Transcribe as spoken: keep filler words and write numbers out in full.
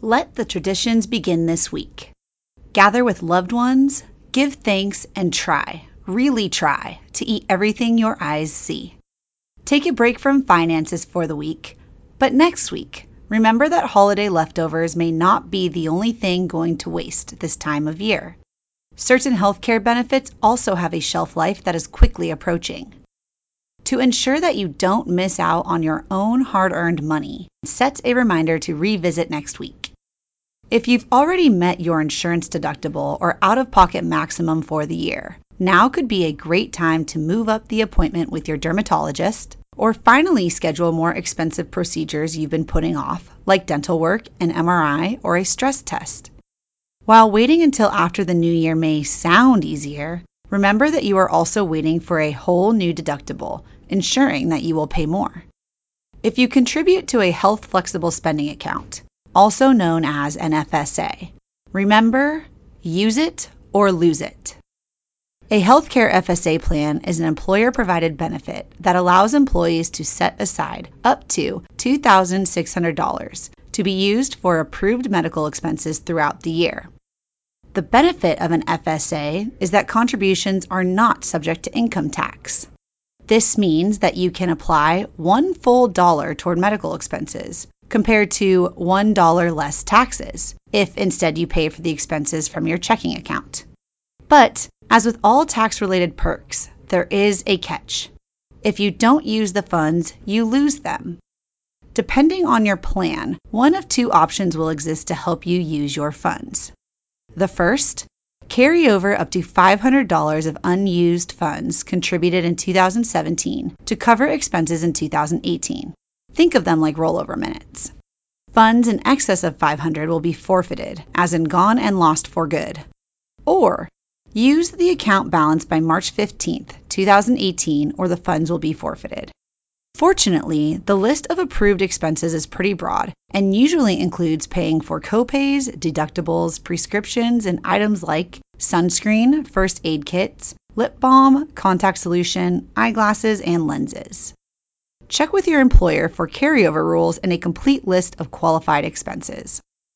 Let the traditions begin this week. Gather with loved ones, give thanks, and try, really try, to eat everything your eyes see. Take a break from finances for the week, but next week, remember that holiday leftovers may not be the only thing going to waste this time of year. Certain healthcare benefits also have a shelf life that is quickly approaching. To ensure that you don't miss out on your own hard-earned money, set a reminder to revisit next week. If you've already met your insurance deductible or out-of-pocket maximum for the year, now could be a great time to move up the appointment with your dermatologist or finally schedule more expensive procedures you've been putting off, like dental work, an M R I, or a stress test. While waiting until after the new year may sound easier, remember that you are also waiting for a whole new deductible, ensuring that you will pay more. If you contribute to a health flexible spending account, also known as an F S A, remember, use it or lose it. A healthcare F S A plan is an employer-provided benefit that allows employees to set aside up to two thousand six hundred dollars to be used for approved medical expenses throughout the year. The benefit of an F S A is that contributions are not subject to income tax. This means that you can apply one full dollar toward medical expenses, compared to one dollar less taxes, if instead you pay for the expenses from your checking account. But, as with all tax-related perks, there is a catch. If you don't use the funds, you lose them. Depending on your plan, one of two options will exist to help you use your funds. The first, carry over up to five hundred dollars of unused funds contributed in two thousand seventeen to cover expenses in two thousand eighteen. Think of them like rollover minutes. Funds in excess of five hundred dollars will be forfeited, as in gone and lost for good. Or, use the account balance by March fifteenth, two thousand eighteen, or the funds will be forfeited. Fortunately, the list of approved expenses is pretty broad and usually includes paying for copays, deductibles, prescriptions, and items like sunscreen, first aid kits, lip balm, contact solution, eyeglasses, and lenses. Check with your employer for carryover rules and a complete list of qualified expenses.